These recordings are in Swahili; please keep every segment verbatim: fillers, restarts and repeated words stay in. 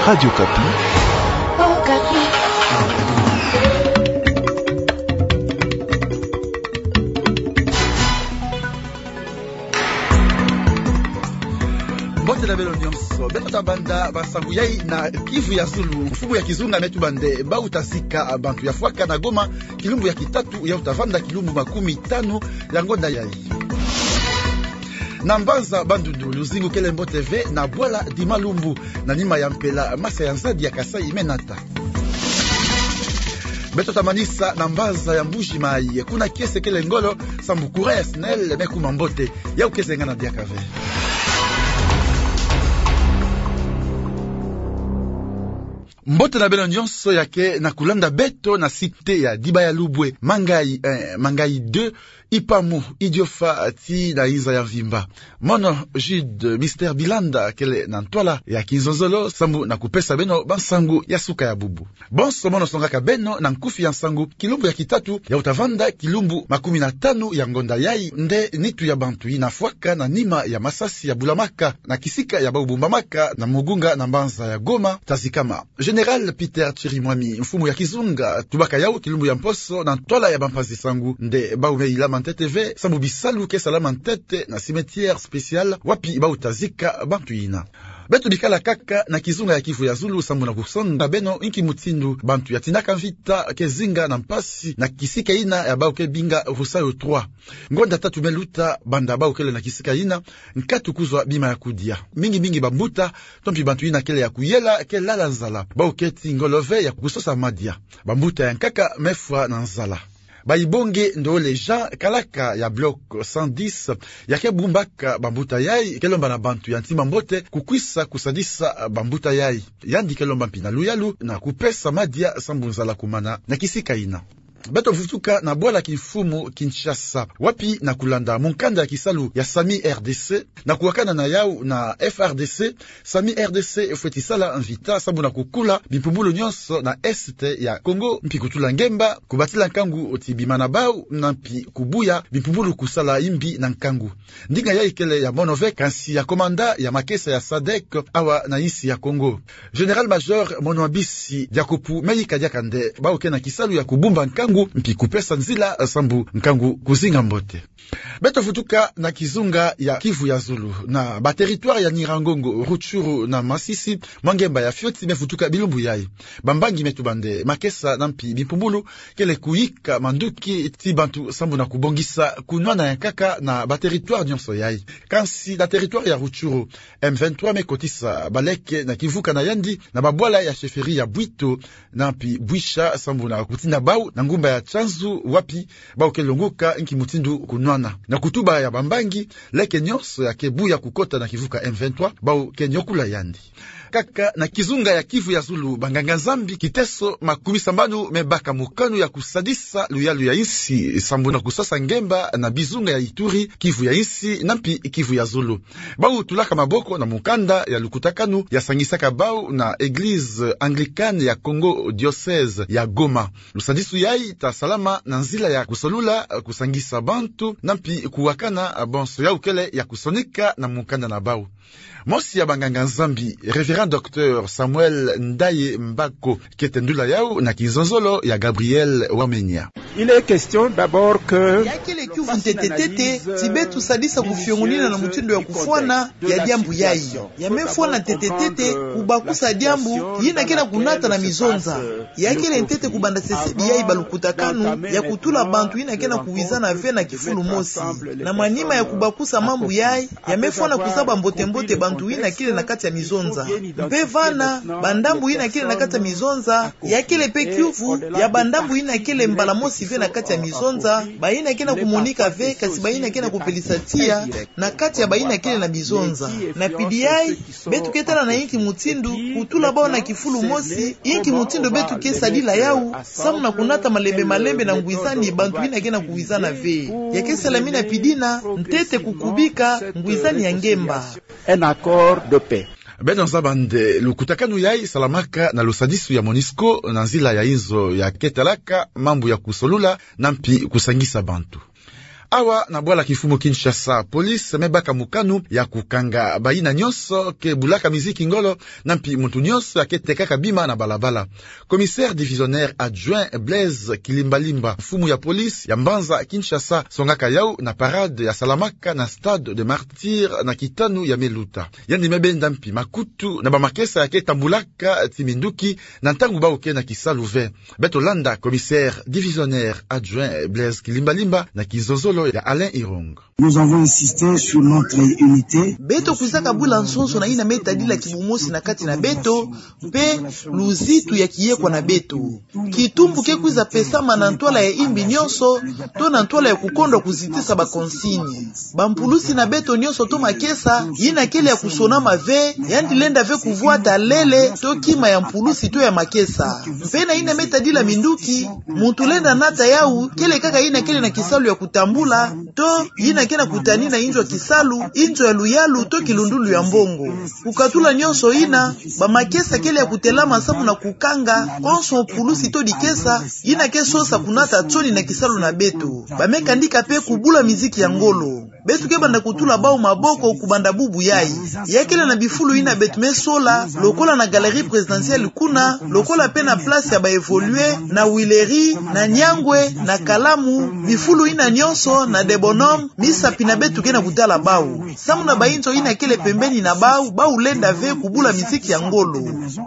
Radio Kapi. Oh, Kapi. Bote la belo nyonso beto tabanda basangu yai na Kivu ya Zulu mfumu ya kizunga metu bande ba utasika bantu ya Fwaka na Goma kilumbu ya kitatu ya utavanda kilumbu makumi tano ya ngonda yai Nambanza bandudu luzingu Kelembo T V na Bwala di Malumbu na nima ya mpela masa ya nzadi ya Kasai Menata beto tamanisa nambaza ya Mbuji Mai kuna kiese kele ngolo sambukura ya snel meku mambote ya ukeze ngana diakave Mbote na belo nyonso yake na kulanda beto na site ya Dibaya Lubwe Mangai eh, Mangai deux Ipamu Idiofa ti na iza ya Vimba Mono Jude Mister Bilanda kele na ntwala ya Kinzonzolo sambu na kupesa beno bansangu ya suka ya bubu Bonso mono songaka beno na nkufi ya nsangu kilumbu ya kitatu ya utavanda kilumbu makumi na tano ya ngonda yai nde nitu ya bantu ina Fwaka na nima ya Masasi ya Bulamaka na kisika ya Baubumbamaka na Mugunga na Mbanza ya Goma tazikama General Peter Chirimwami mfumu ya Kizunga tubaka yao kilumbu ya Mposo na ntwala ya Bampazi sangu nde baumeila Mantete V sambu bisalu ke salama ntete na cimetière spécial wapi bautazika bantu ina betu bikala kaka na Kizunga ya Kivu ya Zulu sambu na kusonga beno inki mutindu bantu ya tinaka vita kezinga na mpasi na kisika ina ya bauke binga Rusayo trois ngonda tatu meluta banda baukele na kisika ina nkatu kuzwa bima ya kudia mingi mingi bambuta tompi bantu ina kele ya kuyela ke lala nzala bauketi ngolove ya kusosa madia bambuta ya nkaka mefwa na nzala Baibonge ndole Jean Kalaka ya bloc cent dix yake bumbaka bambuta yai kelomba na bantu ya ntima mbote kukwisa kusadisa bambuta yai yandi kelomba mpina luyalu na kupesa madia sambunzala kumana na kisika ina beto futuka na Bwala kifumu Kinshasa wapi na kulanda munkanda ya kisalu ya Sami R D C na kuwakana na yau na F R D C Sami R D C efwetisala invita sabu na kukula bimpumulo nyonso na este ya Kongo mpi kutula ngemba kubatila nkangu otibima na bau na mpi kubuya bimpumulo kusala imbi na nkangu ndinga ya ikele ya Monove kansi ya komanda ya makesa ya Sadek awa na isi ya Kongo General Major Monwabisi Diakopu Meika Diakande bauke na kisalu ya kubumba nkangu mpi kupesa nzila sambu nkangu kuzinga mbote beto futuka na Kizunga ya Kivu ya Zulu na ba territoire ya Nirangongo Rutshuru na Masisi Mangemba ya Fioti mefutuka bilumbu yai bambangi metubande makesa na mpi bipumbulu kele kuika manduki ti bantu sambu na kubongisa kunwana ya kaka na ba territoire nyonso yai kansi na territoire ya Rutshuru M vingt-trois mekotisa baleke na Kivuka na Yandi na babwala ya sheferi ya Bwito na mpi Bwisha sambu na kutinda bau na ngumba ya Chanzu wapi bau kelonguka inki mutindu kunwana na kutuba ya bambangi leke nyonso ya kebu ya kukota na Kivuka M vingt-trois bau kenyokula Yandi kaka na Kizunga ya Kivu ya Zulu banganga zambi kiteso makumi sambanu mebaka mukanu ya kusadisa luyalu ya isi sambu na kusasa ngemba na bizunga ya Ituri Kivu ya isi nampi Kivu ya Zulu bau tulaka maboko na mukanda ya lukutakanu ya sangisaka bau na Eglise Anglicane ya Congo diocese ya Goma lusadisu yai ta salama na nzila ya kusolula kusangisa bantu nampi kuwakana bonso ya ukele ya kusonika na mukanda na bau mosi ya banganga zambi Reverend Docteur Samuel Ndaye Mbako ketendula yao na Kinzonzolo ya Gabriel Wamenya. Il est question d'abord que yakile kivu ntetetete tibetu sadisa kufyongulina na mutindo ya kufwana ya diambu yai yamefwana ntetetete kubakusa diambu yina kena kunata na mizonza yakile ntete kubanda sesebi yai balukutakanu ya kutula bantu yina kena kuwizana ve na kifulu mosi na manima ya kubakusa mambu yai yamefwana kusaba mbote mbote bantu yina kile na kati ya mizonza mpe vana bandambu yina kile na kati ya mizonza yakile pe kivu ya bandambu yina kile mbala mosi ve na kati ya mizonza baina kena kumonika ve kasi baina kena kupelisatia na kati ya baina kile na bizonza na P D I betu ketana na inki mutindu kutula bao na kifulu mosi inki mutindu betu kesadila yau samu na kunata malembe malembe na nguizani bantu ina kena kuwizana ve yakesa la mina pidina ntete kukubika nguizani ya ngemba un accord de paix. Beno Zabande lukutakanu yai salamaka na lusadisu ya Monisco na nzila ya hizo ya ketalaka mambu ya kusolula na mpi kusangisa bantu. Awa na bwala kifumu Kinshasa, police mebaka mukanu ya kukanga baina nyonso ke bulaka miziki ngolo nampi muntu nyonso aketekaka bima na balabala. Commissaire divisionnaire adjoint Blaise Kilimbalimba, fumu ya police ya Mbanza Kinshasa, songaka yau na parade ya Salamaka na stade de Martyr na kitanu ya Meluta. Yandi mebenda mpi makutu na bamakesa yake tambulaka timinduki na ntangu bauke na kisaluve. Beto landa commissaire divisionnaire adjoint Blaise Kilimbalimba na kizozolo ya Alain Irong. Nous avons insisté sur notre unité. Beto kuzaka bula nsonso na ina metadila kibumosi na kati na beto pe luzitu ya kiyekwa na beto. Kitumbu ke kuiza pesama na ntwala ya imbi nyonso to na ntwala ya kukondo kuzitisa ba konsigne. Bampulusi na beto nyonso to makesa ina kele ya kusona mave yandi lenda ve kuvuata lele to kima ya mpulusi to ya makesa. Mpena ina metadila minduki muntu lenda nata yau kele kaka ina kele na kisalu ya kutambula to ina kena kutanina injo kisalu injo ya luyalu to kilundulu ya mbongo. Kukatula nyonso ina ba makesa kele ya kutelama samu na kukanga konso pulusi to dikesa ina kesosa kunata tsoni na kisalu na beto. Ba mekandika pe kubula miziki ya ngolo. Betu ke banda kutula bao maboko kubanda bubu yai. Yakele na bifulu ina betu mesola lokola na galerie présidentielle kuna lokola pe na place ya ba evolue na Wileri na Nyangwe na Kalamu bifulu ina nyonso na Debonom misa pina betu ke na kutala bao. Samu na bainzo ina kele pembeni na bao bao lenda ve kubula miziki ya ngolo.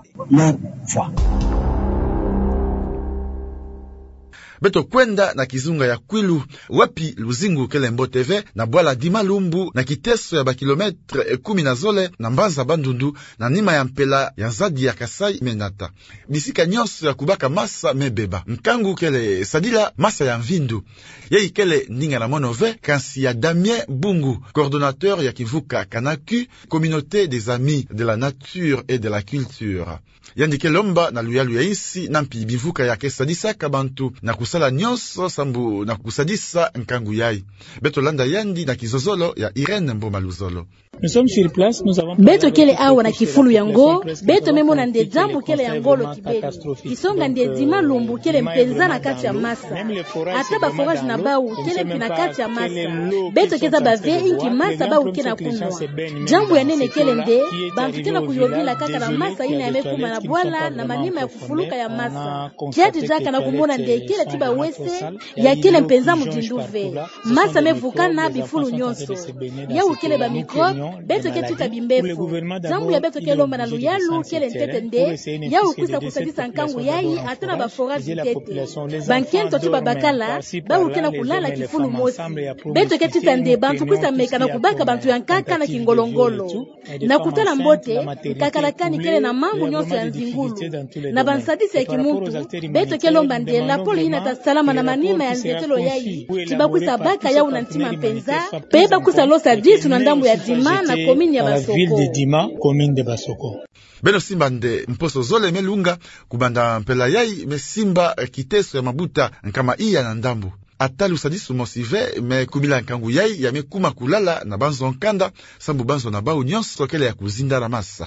Beto kwenda na kizunga ya Kwilu wapi luzingu kelembo T V na bwala Dimalumbu na kiteso ya bakilometre kumi na zole na Mbanza Bandundu na nima ya mpela ya Zadi ya Kasai Menata. Bisika nyonso ya kubaka masa mebeba. Mkangu kele sadila masa ya Mvindu. Yei kele ninga na monove kansi ya Damien Bungu, coordonnateur ya Kivuka Kanaku, communauté des amis de la nature et de la culture. Yandike lomba na luyalu ya isi nampi bivuka ya kesadisa kabantu na kusala nyonso sambu na kusadisa nkangu yai. Beto landa yandi na kizozolo ya Irene Mboma Luzolo. Beto kele awa na kifulu yango, beto memo na nde jambu kele yangolo kibeli. Isonga nde dima lumbu kele mpenza na kati ya masa. Ata ba forage na bau kele pina kati ya masa. Beto keza bave inki masa bau kena kunwa. Jambu ya nene kele nde, bantu kena kuyovila kaka na masa ina ya mekuma na bwala na manima ya kufuluka ya masa. Kiati jaka na kumona nde kele tiba wese ya kele mpenza mujinduve. Masa mevukana bifulu nyonso. Ya ukele ba mikrobe, beto ke tuta bimbefu. Zambu ya beto ke lomba na luyalu kele ntete nde, ya ukusa kusadisa nkangu yai atana ba forage tete. Bankento tuba bakala, ba ukena kulala kifulu mosi. Beto ke tuta nde, bantu kusa meka na kubaka bantu yankaka na kingolongolo. Na kutala mbote, kakalakani kele na mambu nyonso ya nzingulu. Na bansadisi ya kimuntu, beto ke lomba nde, la poli ina ta salama na manima ya nzetelo yai. Tiba kusa baka ya unantima mpenza, peba kusa losa disu na ndambu ya dima na komini ya Basoko. Ville de Dima, commune de Basoko. Beno simba nde mposo zole melunga kubanda mpela yai mesimba kiteso ya mabuta nkama iya na ndambu. Atalu sadisu mosive me kubila nkangu yai ya mekuma kulala na banzo nkanda sambu banzo na bau nyonso kele ya kuzinda ramasa.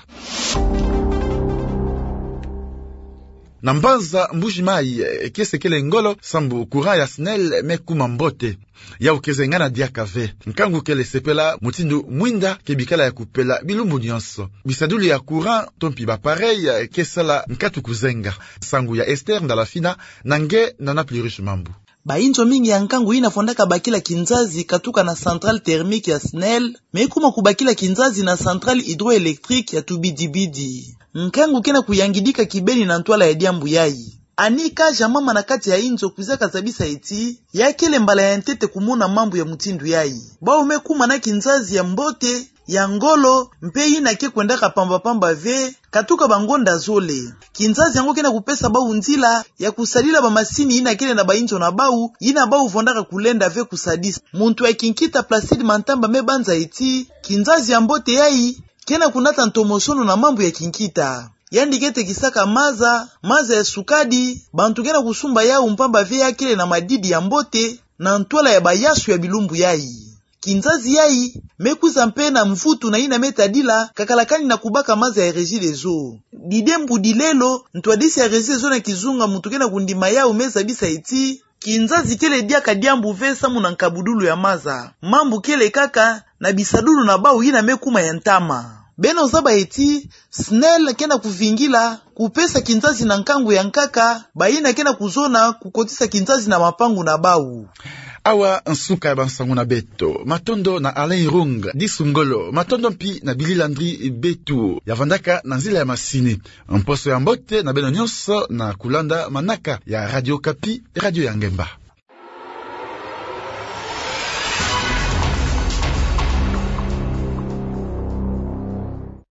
Na Mbanza Mbujimai kese kele ngolo sambu kura ya snel mekuma mbote ya ukeze ngana diakave nkangu kele sepela mutindu mwinda kebikala ya kupela bilumbu nyonso bisaduli ya kura tompi ba pareil kesala nkatu kuzenga sangu ya Esther Ndalafina nange na napli riche mambu. Bainzo mingi ya nkangu ina fondaka bakila kinzazi katuka na centrale thermique ya Snel, mekuma kubakila kinzazi na centrale hydroélectrique ya Tubidibidi. Nkangu kena kuyangidika kibeni na ntwala ya diambu yai. Anika jamama na kati ya inzo kuzaka zabisa eti, ya kele mbala ya ntete kumona mambu ya mutindu yai. Bao mekuma na kinzazi ya mbote, ya ngolo, mpe ina ke kwendaka pamba pamba ve, katuka bangonda zole. Kinzazi yango kena kupesa bau nzila, ya kusalila ba masini ina kele na bainzo na bau, ina bau vondaka kulenda ve kusadisa. Muntu ya kinkita Placide Mantamba mebanza eti, kinzazi ya mbote yai, kena kunata ntomosono na mambu ya kinkita. Yandi kete kisaka maza, maza ya sukadi, bantu kena kusumba yao mpamba ve ya kele na madidi ya mbote, na ntwala ya bayasu ya bilumbu yai. Kinzazi yai, mekuza mpe na mfutu na ina metadila, kakalakani na kubaka maza ya regi lezo. Didembu dilelo, ntwadisi ya regi lezo na kizunga mutu kena kundima yao meza bisa eti, kinzazi kele dia kadiambu vesa muna nkabudulu ya maza mambu kele kaka na bisadulu na bau yina mekuma ya ntama beno zaba eti snel kena kuvingila kupesa kinzazi na nkangu ya nkaka bayina kena kuzona kukotisa kinzazi na mapangu na bau. Awa nsuka ya bansangu na beto matondo na Alain Rung disungolo matondo mpi na Billy Landry betu yavandaka na nzila ya masini mposo ya mbote na beno nyonso na kulanda manaka ya Radio Kapi, Radio ya Ngemba.